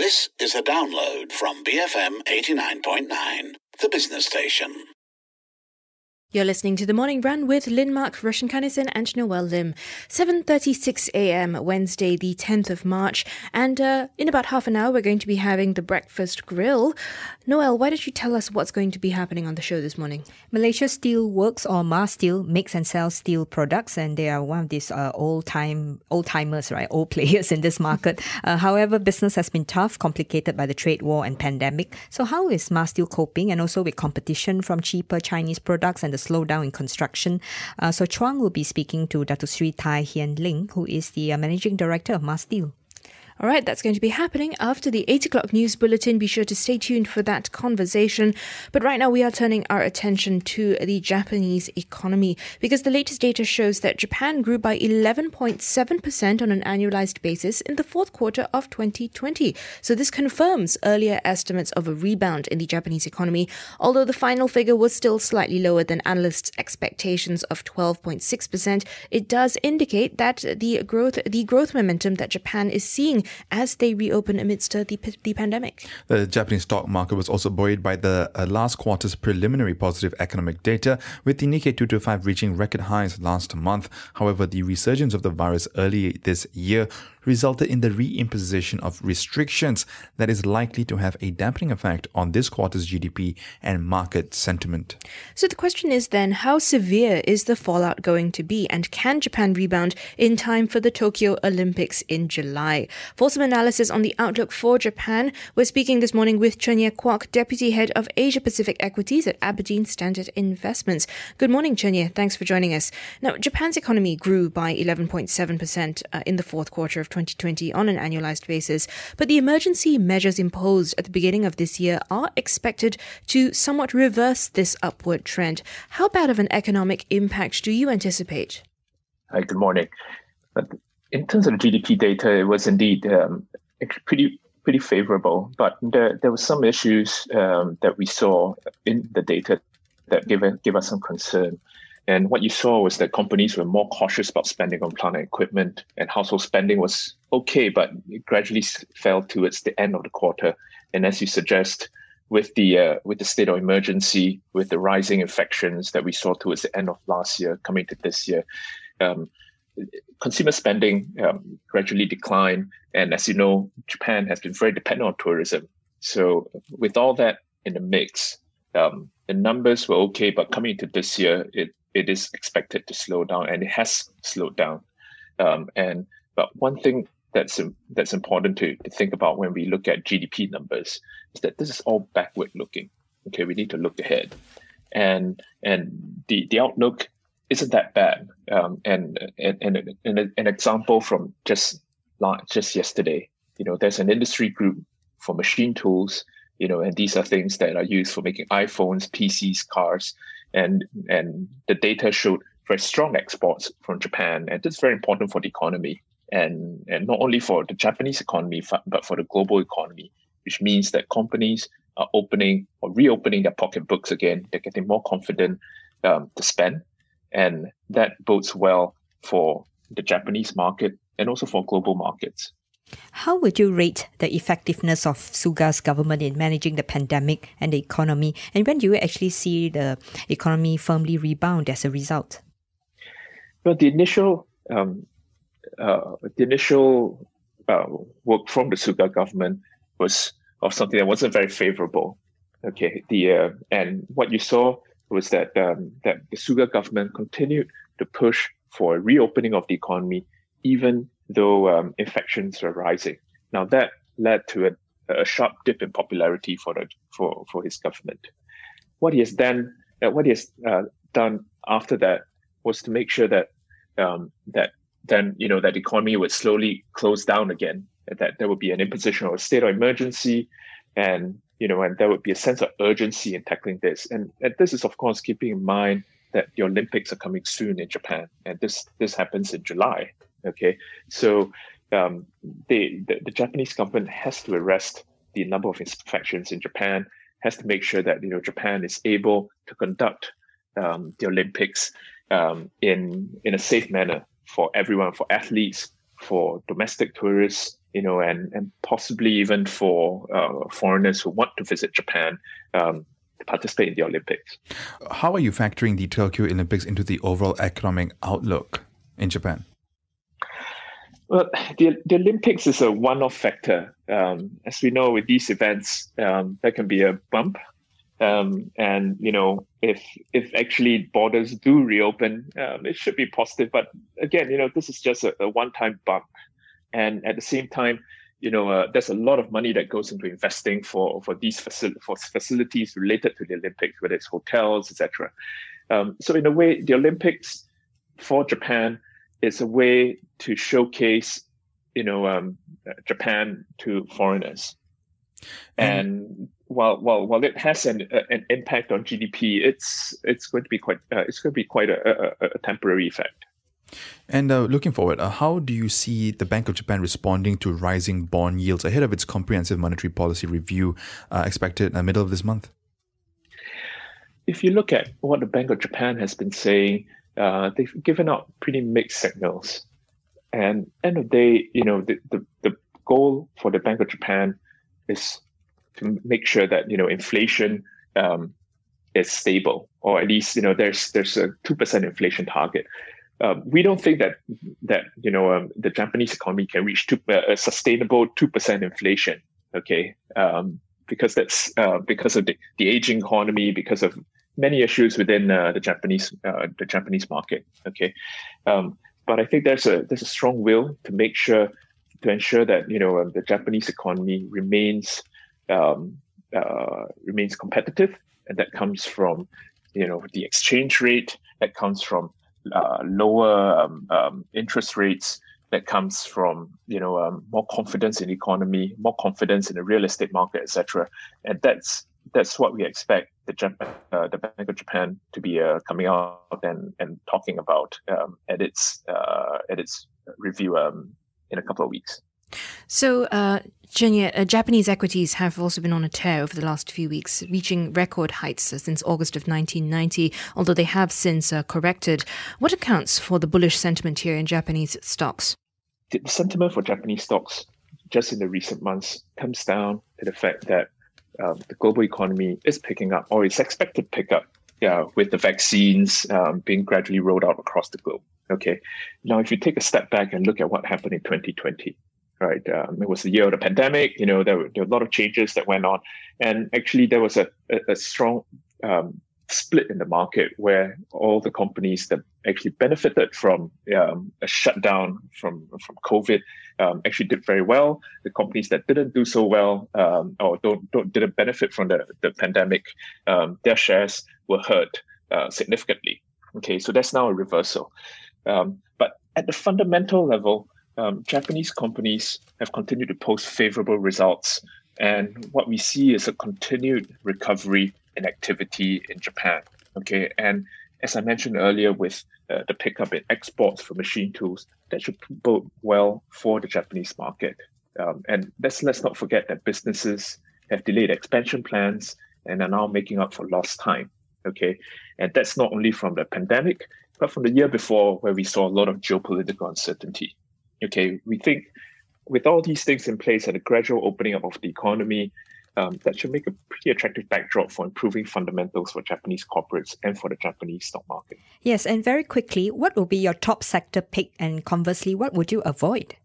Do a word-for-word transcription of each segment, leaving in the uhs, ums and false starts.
This is a download from B F M eighty-nine point nine, the business station. You're listening to The Morning Run with Lynn Mark, Roshan Kanesan and Noel Lim. seven thirty-six a.m. Wednesday, the tenth of March. And uh, in about half an hour, we're going to be having the Breakfast Grill. Noel, why don't you tell us what's going to be happening on the show this morning? Malaysia Steel Works, or MaSteel, makes and sells steel products, and they are one of these uh, old-time, old-timers, right, old players in this market. Uh, however, business has been tough, complicated by the trade war and pandemic. So how is MaSteel coping, and also with competition from cheaper Chinese products and the slowdown in construction? Uh, so Chuang will be speaking to Dato Sri Tai Hien Ling, who is the uh, Managing Director of MaSteel. All right, that's going to be happening after the eight o'clock news bulletin. Be sure to stay tuned for that conversation. But right now we are turning our attention to the Japanese economy because the latest data shows that Japan grew by eleven point seven percent on an annualized basis in the fourth quarter of twenty twenty. So this confirms earlier estimates of a rebound in the Japanese economy, although the final figure was still slightly lower than analysts' expectations of twelve point six percent. It does indicate that the growth, the growth momentum that Japan is seeing as they reopen amidst uh, the, the pandemic. The Japanese stock market was also buoyed by the uh, last quarter's preliminary positive economic data, with the Nikkei two twenty-five reaching record highs last month. However, the resurgence of the virus early this year resulted in the reimposition of restrictions that is likely to have a dampening effect on this quarter's G D P and market sentiment. So the question is then, how severe is the fallout going to be, and can Japan rebound in time for the Tokyo Olympics in July? For some analysis on the outlook for Japan, we're speaking this morning with Chen-Ye Kwok, Deputy Head of Asia Pacific Equities at Aberdeen Standard Investments. Good morning, Chen-Ye. Thanks for joining us. Now, Japan's economy grew by eleven point seven percent uh, in the fourth quarter of twenty twenty on an annualized basis, but the emergency measures imposed at the beginning of this year are expected to somewhat reverse this upward trend. How bad of an economic impact do you anticipate? Hi, good morning. But in terms of the G D P data, it was indeed um, pretty pretty favorable, but there, there were some issues um, that we saw in the data that gave, gave us some concern. And what you saw was that companies were more cautious about spending on plant and equipment, and household spending was okay, but it gradually fell towards the end of the quarter. And as you suggest, with the uh, with the state of emergency, with the rising infections that we saw towards the end of last year coming to this year, um, consumer spending um, gradually declined. And as you know, Japan has been very dependent on tourism. So with all that in the mix, um, the numbers were okay, but coming into this year, it it is expected to slow down, and it has slowed down. Um, and but one thing that's that's important to, to think about when we look at G D P numbers is that this is all backward looking. Okay, we need to look ahead, and and the, the outlook isn't that bad. Um, and and and an, an example from just just yesterday, you know, there's an industry group for machine tools, you know, and these are things that are used for making iPhones, P Cs, cars. And and the data showed very strong exports from Japan, and this is very important for the economy, and and not only for the Japanese economy, but for the global economy, which means that companies are opening or reopening their pocketbooks again. They're getting more confident um, to spend, and that bodes well for the Japanese market and also for global markets. How would you rate the effectiveness of Suga's government in managing the pandemic and the economy? And when do you actually see the economy firmly rebound as a result? Well, the initial um, uh, the initial uh, work from the Suga government was of something that wasn't very favorable. Okay, the uh, and what you saw was that um, that the Suga government continued to push for a reopening of the economy, even though um, infections were rising. Now that led to a, a sharp dip in popularity for the, for for his government. What he has then, uh, what he has uh, done after that was to make sure that um, that then you know that the economy would slowly close down again. That there would be an imposition of a state of emergency, and you know, and there would be a sense of urgency in tackling this. And, and this is of course keeping in mind that the Olympics are coming soon in Japan, and this this happens in July. Okay, so um, they, the, the Japanese government has to arrest the number of infections in Japan, has to make sure that you know Japan is able to conduct um, the Olympics um, in in a safe manner for everyone, for athletes, for domestic tourists, you know, and, and possibly even for uh, foreigners who want to visit Japan um, to participate in the Olympics. How are you factoring the Tokyo Olympics into the overall economic outlook in Japan? Well, the, the Olympics is a one-off factor. Um, as we know, with these events, um, there can be a bump. Um, and, you know, if if actually borders do reopen, um, it should be positive. But again, you know, this is just a, a one-time bump. And at the same time, you know, uh, there's a lot of money that goes into investing for, for these facil- for facilities related to the Olympics, whether it's hotels, et cetera. Um, so in a way, the Olympics for Japan is a way to showcase, you know, um, Japan to foreigners. And while while while it has an uh, an impact on G D P, it's it's going to be quite uh, it's going to be quite a, a, a temporary effect. And uh, looking forward, uh, how do you see the Bank of Japan responding to rising bond yields ahead of its comprehensive monetary policy review uh, expected in the middle of this month? If you look at what the Bank of Japan has been saying, uh, they've given out pretty mixed signals. And end of the day, you know, the, the, the goal for the Bank of Japan is to make sure that, you know, inflation um, is stable, or at least, you know, there's there's a two percent inflation target. Um, we don't think that that you know um, the Japanese economy can reach two, uh, a sustainable two percent inflation. Okay, um, because that's uh, because of the, the aging economy, because of many issues within uh, the Japanese uh, the Japanese market. Okay, um, but I think there's a there's a strong will to make sure to ensure that you know um, the Japanese economy remains um, uh, remains competitive, and that comes from you know the exchange rate, that comes from Uh, lower um, um, interest rates, that comes from you know um, more confidence in the economy, more confidence in the real estate market, et cetera. And that's that's what we expect the Japan, uh, the Bank of Japan to be uh, coming out and, and talking about um, at its uh, at its review um, in a couple of weeks. So, uh, Ching-Yeh, uh, Japanese equities have also been on a tear over the last few weeks, reaching record heights uh, since August of nineteen ninety, although they have since uh, corrected. What accounts for the bullish sentiment here in Japanese stocks? The sentiment for Japanese stocks just in the recent months comes down to the fact that um, the global economy is picking up, or is expected to pick up, yeah, with the vaccines um, being gradually rolled out across the globe. Okay, now if you take a step back and look at what happened in twenty twenty, right? Um, it was the year of the pandemic. You know, there were, there were a lot of changes that went on, and actually there was a, a, a strong um, split in the market where all the companies that actually benefited from um, a shutdown from from COVID um, actually did very well. The companies that didn't do so well um, or don't, don't didn't benefit from the the pandemic, um, their shares were hurt uh, significantly. Okay, so that's now a reversal. Um, but at the fundamental level, Um, Japanese companies have continued to post favorable results, and what we see is a continued recovery in activity in Japan. Okay, and as I mentioned earlier, with uh, the pickup in exports for machine tools, that should bode well for the Japanese market. Um, and let's let's not forget that businesses have delayed expansion plans and are now making up for lost time. Okay, and that's not only from the pandemic, but from the year before, where we saw a lot of geopolitical uncertainty. Okay, we think with all these things in place and a gradual opening up of the economy, um, that should make a pretty attractive backdrop for improving fundamentals for Japanese corporates and for the Japanese stock market. Yes, and very quickly, what will be your top sector pick, and conversely, what would you avoid?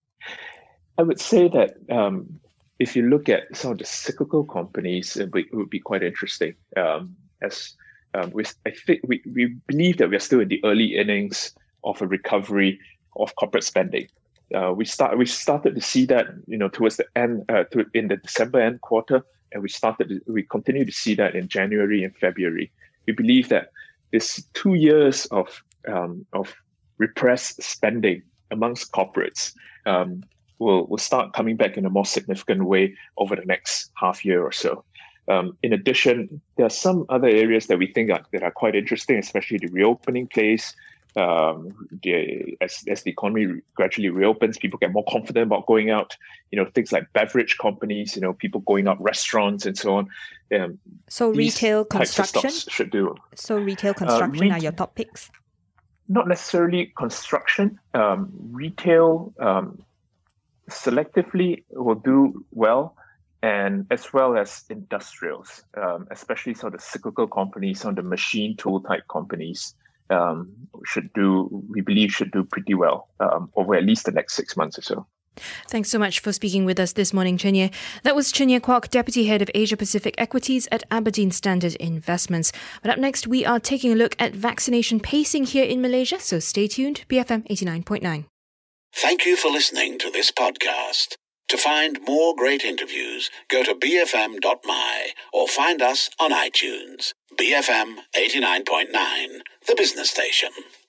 I would say that um, if you look at some of the cyclical companies, it would, it would be quite interesting. Um, as um, we, I think we, we believe that we are still in the early innings of a recovery of corporate spending. Uh, we start we started to see that you know towards the end uh, to, in the December end quarter, and we started to, we continue to see that in January and February. We believe that this two years of um, of repressed spending amongst corporates um, will will start coming back in a more significant way over the next half year or so. Um, in addition, there are some other areas that we think are, that are quite interesting, especially the reopening plays. Um, the, as, as the economy gradually reopens, people get more confident about going out. You know, things like beverage companies, you know, people going out, restaurants and so on. Um, so retail construction should do. So retail construction uh, re- are your top picks? Not necessarily construction. Um, retail, um, selectively will do well, and as well as industrials, um, especially some of the cyclical companies, some of the machine tool type companies um, should do, we believe should do pretty well um, over at least the next six months or so. Thanks so much for speaking with us this morning, Chun Ye. That was Chun Ye Kwok, Deputy Head of Asia Pacific Equities at Aberdeen Standard Investments. But up next, we are taking a look at vaccination pacing here in Malaysia, so stay tuned. B F M eighty-nine point nine. Thank you for listening to this podcast. To find more great interviews, go to b f m dot m y or find us on iTunes. B F M eighty-nine point nine, the business station.